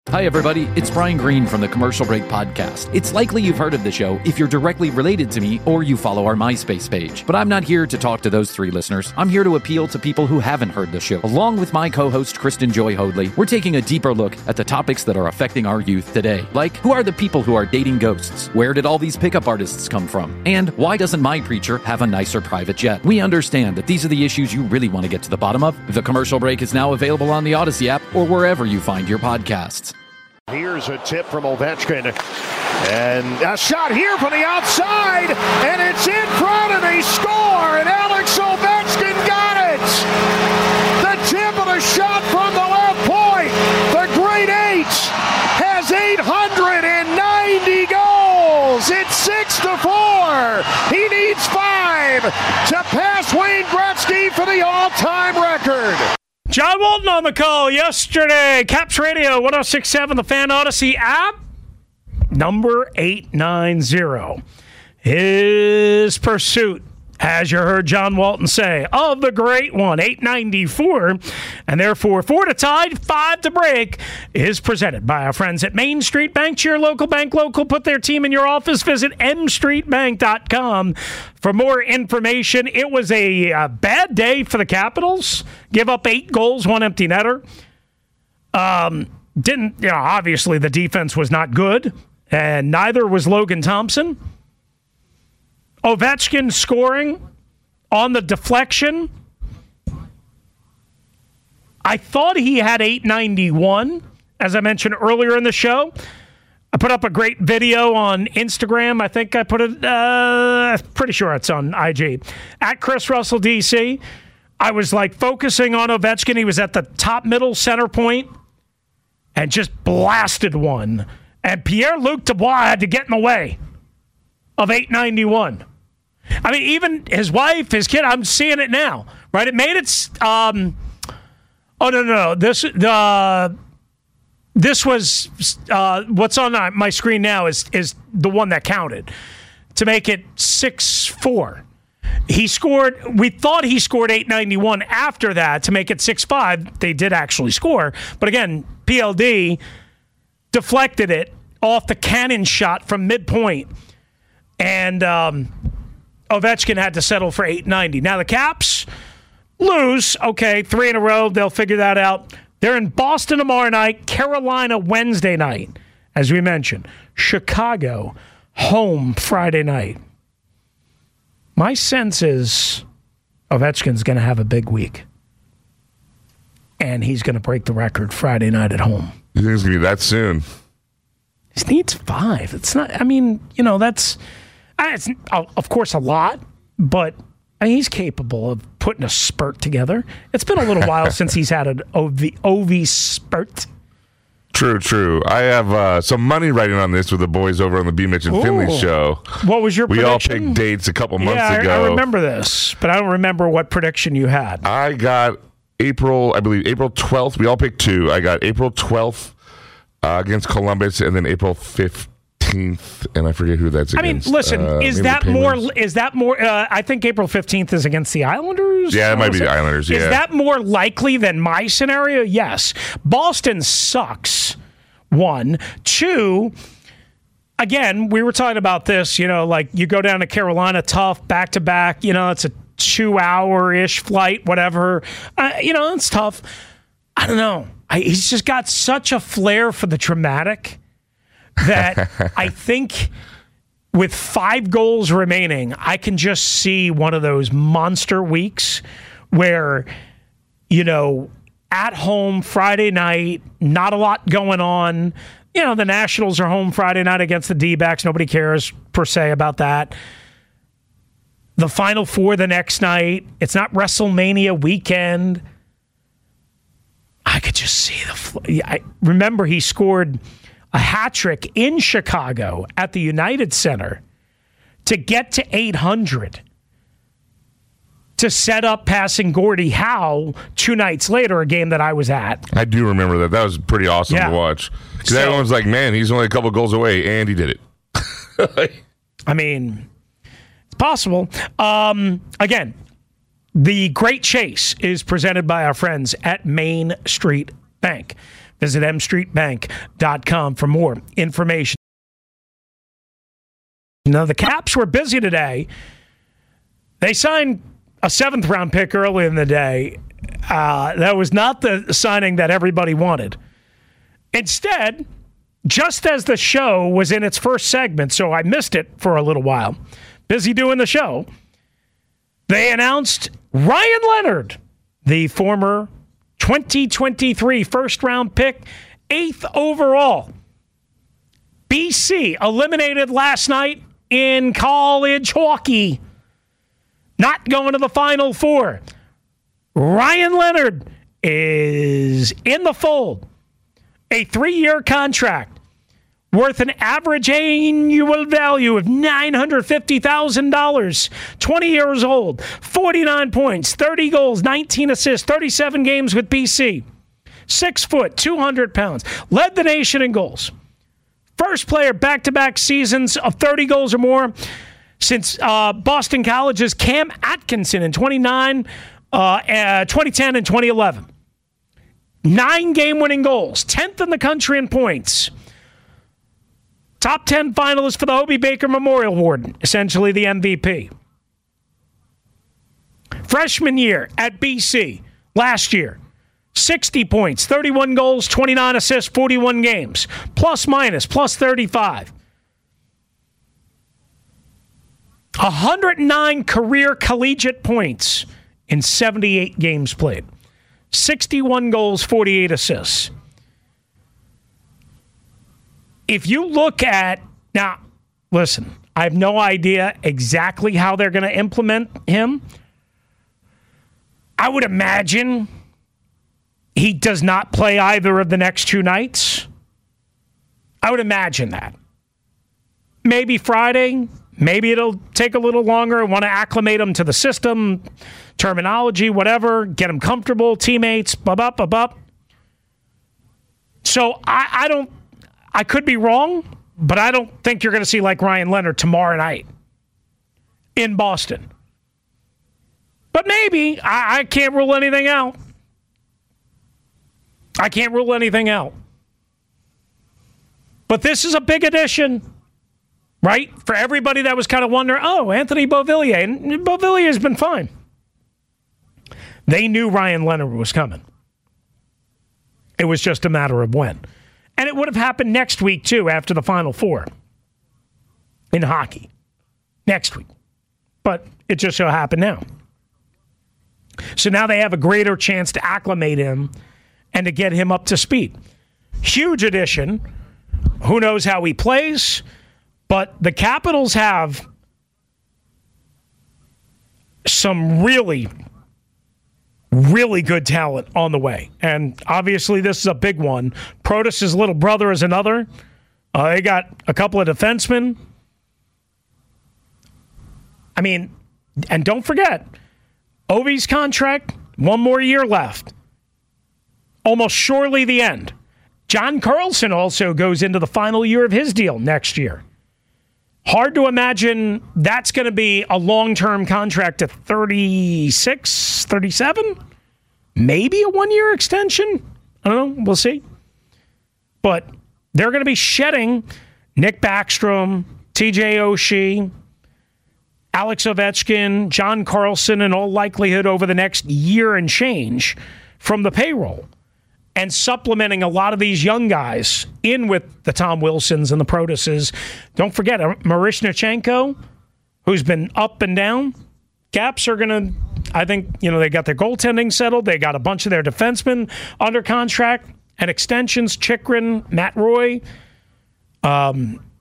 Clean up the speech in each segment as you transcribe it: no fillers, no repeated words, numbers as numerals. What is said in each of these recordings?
Hi, everybody. It's Brian Green from the Commercial Break Podcast. It's likely you've heard of the show if you're directly related to me or you follow our MySpace page. But I'm not here to talk to those three listeners. I'm here to appeal to people who haven't heard the show. Along with my co-host, Kristen Joy Hoadley, we're taking a deeper look at the topics that are affecting our youth today. Like, who are the people who are dating ghosts? Where did all these pickup artists come from? And why doesn't my preacher have a nicer private jet? We understand that these are the issues you really want to get to the bottom of. The Commercial Break is now available on the Odyssey app or wherever you find your podcasts. Here's a tip from Ovechkin, and a shot here from the outside, and it's in front, and they score, and Alex Ovechkin got it! The tip of the shot from the left point, the Great H has 890 goals! It's 6-4! He needs 5 to pass Wayne Gretzky for the all-time record! John Walton on the call yesterday. Caps Radio, 106.7, the Fan Odyssey app. Number 890. His pursuit, as you heard John Walton say, of the great one, 894, and therefore 4 to tie, 5 to break, is presented by our friends at Main Street Bank. To your local bank, local, put their team in your office. Visit mstreetbank.com for more information. It was a bad day for the Capitals. Give up 8 goals, 1 empty netter. Obviously the defense was not good, and neither was Logan Thompson. Ovechkin scoring on the deflection. I thought he had 891, as I mentioned earlier in the show. I put up a great video on Instagram. I think I put it, pretty sure it's on IG. At Chris Russell DC. I was like focusing on Ovechkin. He was at the top middle center point and just blasted one. And Pierre-Luc Dubois had to get in the way of 891. I mean, even his wife, his kid, I'm seeing it now, right? It made it, This was, what's on my screen now is the one that counted to make it 6-4. He scored, we thought he scored 891 after that to make it 6-5. They did actually score. But again, PLD deflected it off the cannon shot from midpoint. And Ovechkin had to settle for 890. Now the Caps lose. Okay, 3 in a row. They'll figure that out. They're in Boston tomorrow night, Carolina Wednesday night, as we mentioned. Chicago, home Friday night. My sense is Ovechkin's going to have a big week. And he's going to break the record Friday night at home. You think it's going to be that soon? He needs 5. It's not, I mean, that's, it's of course a lot, but he's capable of putting a spurt together. It's been a little while since he's had an OV spurt. True. I have some money writing on this with the boys over on the B. Mitch and Finley show. What was your prediction? We all picked dates a couple months ago. I remember this, but I don't remember what prediction you had. I got April 12th. We all picked 2. I got April 12th against Columbus, and then April 15th, and I forget who that's against. I mean, listen, is that more, I think April 15th is against the Islanders? Yeah, it might be the Islanders, yeah. Is that more likely than my scenario? Yes. Boston sucks, 1. 2, again, we were talking about this, like you go down to Carolina, tough, back-to-back, it's a 2-hour-ish flight, whatever. It's tough. I don't know. He's just got such a flair for the dramatic that I think with 5 goals remaining, I can just see one of those monster weeks where, at home Friday night, not a lot going on. The Nationals are home Friday night against the D-backs. Nobody cares per se about that. The Final Four the next night. It's not WrestleMania weekend. I could just see I remember he scored a hat trick in Chicago at the United Center to get to 800 to set up passing Gordie Howe 2 nights later, a game that I was at. I do remember that. That was pretty awesome to watch. Because everyone's like, man, he's only a couple goals away, and he did it. I mean, it's possible. Again, the Great Chase is presented by our friends at Main Street Bank. Visit mstreetbank.com for more information. Now, the Caps were busy today. They signed a 7th-round pick early in the day. That was not the signing that everybody wanted. Instead, just as the show was in its first segment, so I missed it for a little while, busy doing the show, they announced Ryan Leonard, the former 2023 first-round pick, 8th overall. BC eliminated last night in college hockey. Not going to the Final Four. Ryan Leonard is in the fold. A 3-year contract worth an average annual value of $950,000. 20 years old, 49 points, 30 goals, 19 assists, 37 games with BC. 6 foot, 200 pounds. Led the nation in goals. First player back-to-back seasons of 30 goals or more since Boston College's Cam Atkinson in 2010 and 2011. 9 game-winning goals, 10th in the country in points. Top 10 finalist for the Hobey Baker Memorial Award, essentially the MVP. Freshman year at BC last year, 60 points, 31 goals, 29 assists, 41 games, plus minus, plus 35. 109 career collegiate points in 78 games played. 61 goals, 48 assists. If you look at, now, listen, I have no idea exactly how they're going to implement him. I would imagine he does not play either of the next 2 nights. I would imagine that. Maybe Friday. Maybe it'll take a little longer. I want to acclimate him to the system, terminology, whatever, get him comfortable, teammates, blah. So I could be wrong, but I don't think you're going to see like Ryan Leonard tomorrow night in Boston. But maybe. I can't rule anything out. I can't rule anything out. But this is a big addition, right? For everybody that was kind of wondering, Anthony Beauvillier. And Beauvillier's been fine. They knew Ryan Leonard was coming. It was just a matter of when. And it would have happened next week, too, after the Final Four in hockey. Next week. But it just so happened now. So now they have a greater chance to acclimate him and to get him up to speed. Huge addition. Who knows how he plays? But the Capitals have some really good talent on the way. And obviously this is a big one. Protas' little brother is another. They got a couple of defensemen. I mean, and don't forget, Ovi's contract, 1 more year left. Almost surely the end. John Carlson also goes into the final year of his deal next year. Hard to imagine that's going to be a long-term contract at 36, 37? Maybe a 1-year extension? I don't know. We'll see. But they're going to be shedding Nick Backstrom, TJ Oshie, Alex Ovechkin, John Carlson, in all likelihood over the next year and change from the payroll. And supplementing a lot of these young guys in with the Tom Wilsons and the Protases. Don't forget, Marishnichenko, who's been up and down. Caps are going to, I think, they got their goaltending settled. They got a bunch of their defensemen under contract and extensions. Chychrun, Matt Roy. I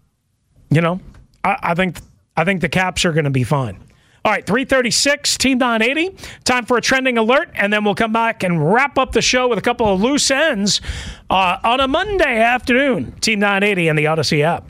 think the Caps are going to be fine. All right, 3:36, Team 980. Time for a trending alert, and then we'll come back and wrap up the show with a couple of loose ends on a Monday afternoon. Team 980 and the Odyssey app.